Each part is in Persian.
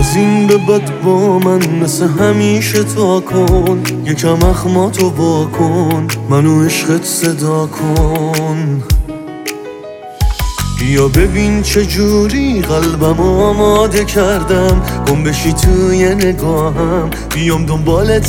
از این به بعد با من مثل همیشه تا کن، یکم اخماتو واکن، منو عشقت صدا کن. بیا ببین چجوری قلبم آماده کردم، گم بشی توی نگاهم، بیام دنبالت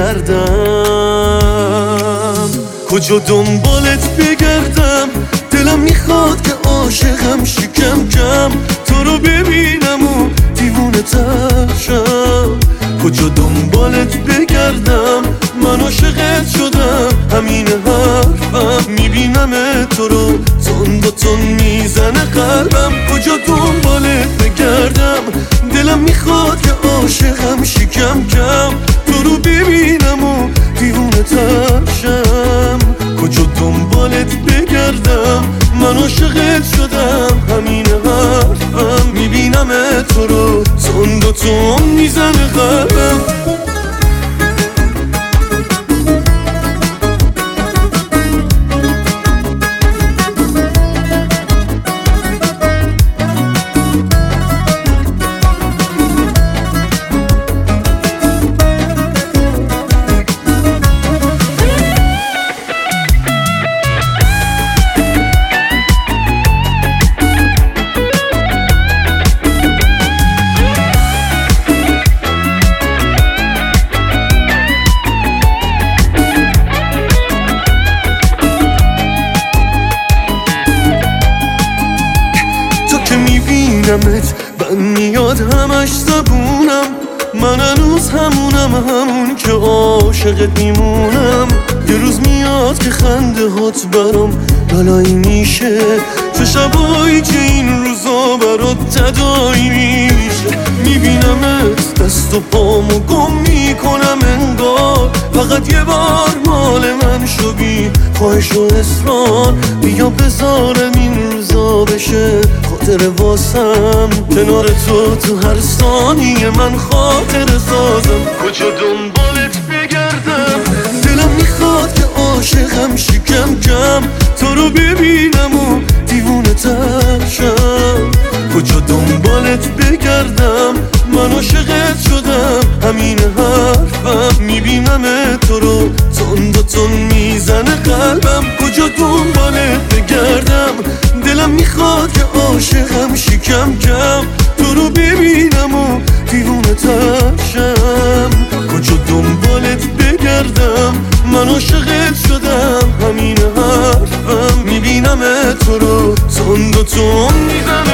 بگردم. کجا دنبالت بگردم؟ دلم میخواد که عاشقم شی کم کم، تو رو ببینم و دیوونه تر شم. کجا دنبالت بگردم؟ من عاشقت شدم، همین حرفم، میبینم تو رو تون با تون میزنه قلبم. کجا دنبالت بگردم؟ دلم میخواد که عاشقم شی کم کم، تو رو ببینم و دیوونه تر شم. کجا دنبالت بگردم؟ من عاشقت شدم، همین حرفم، میبینم تو رو تون با تون میزنه قلبم. میبینمت من میاد همش زبونم، من هنوز همون که عاشقت میمونم. یه روز میاد که خنده هات برام بلایی میشه، چه شبایی که این روزا برات تدایی میشه. میبینمت دست و پامو گم میکنم انگار، فقط یه بار مال من شو بی خواهش و اصرار. بیا بذارم این روزا بشه خاطر واسم، کنار تو هر ثانیه من خاطر سازم. کجا دنبالت بگردم؟ دلم میخواد که عاشقم شی کم کم، تو رو ببینم و دیوونه تر شم. کجا دنبالت بگردم؟ من عاشقت شدم، همین حرفم، میبینم تو رو تون با تون میزنه قلبم. کجا دنبالت بگردم؟ دلم میخواد که عاشقم شی کم کم، تو رو ببینم و دیوونه تر شم. کجا دنبالت بگردم؟ من عاشقت شدم، همین حرفم، میبینم تو رو تون با تون میزنه